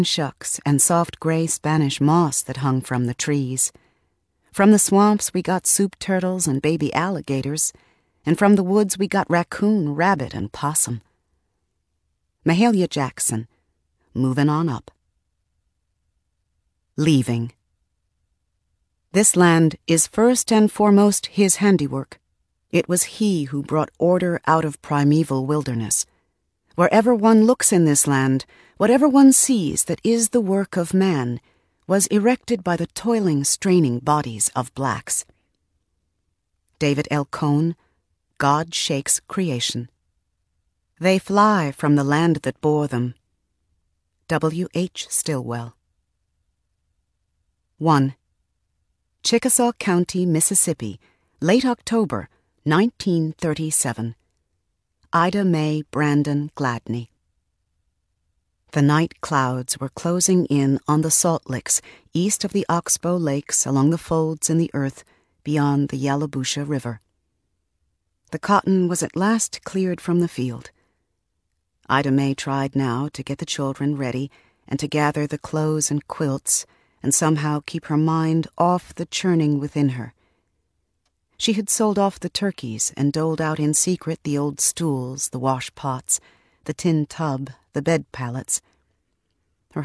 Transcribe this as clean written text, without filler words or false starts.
shucks and soft gray Spanish moss that hung from the trees. From the swamps we got soup turtles and baby alligators, and from the woods we got raccoon, rabbit, and possum. Mahalia Jackson, moving on up. Leaving. This land is first and foremost his handiwork. It was he who brought order out of primeval wilderness. Wherever one looks in this land, whatever one sees that is the work of man was erected by the toiling, straining bodies of blacks. David L. Cone, God Shakes Creation. They fly from the land that bore them. W. H. Stillwell. 1. Chickasaw County, Mississippi, late October, 1937. Ida Mae Brandon Gladney. The night clouds were closing in on the salt licks east of the Oxbow Lakes along the folds in the earth beyond the Yallabusha River. The cotton was at last cleared from the field. Ida Mae tried now to get the children ready and to gather the clothes and quilts and somehow keep her mind off the churning within her. She had sold off the turkeys and doled out in secret the old stools, the wash pots, the tin tub, the bed pallets,